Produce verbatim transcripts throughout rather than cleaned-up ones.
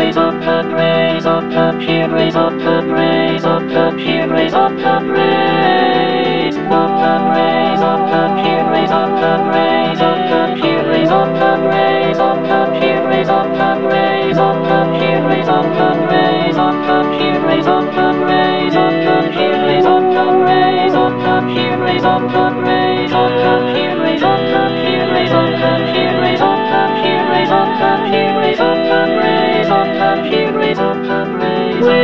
raise up and raise up and here, raise up and raise up and here, raise up and raise up and raise up and here, raise up and raise up and here, raise up and raise up and here, raise up and raise up and here, raise up and raise up and here, raise up and raise up and here, raise up and raise up and here, raise up and raise up and here, raise up and here, raise up and here, raise up and here, raise up and here, raise up and raise up and here, raise up and raise up and here, raise up and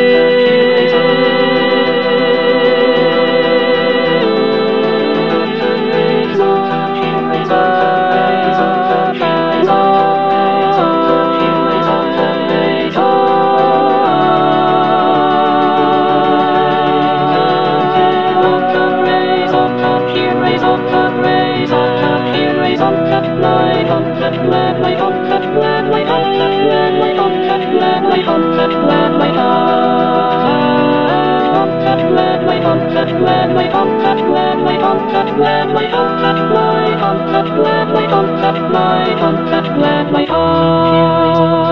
my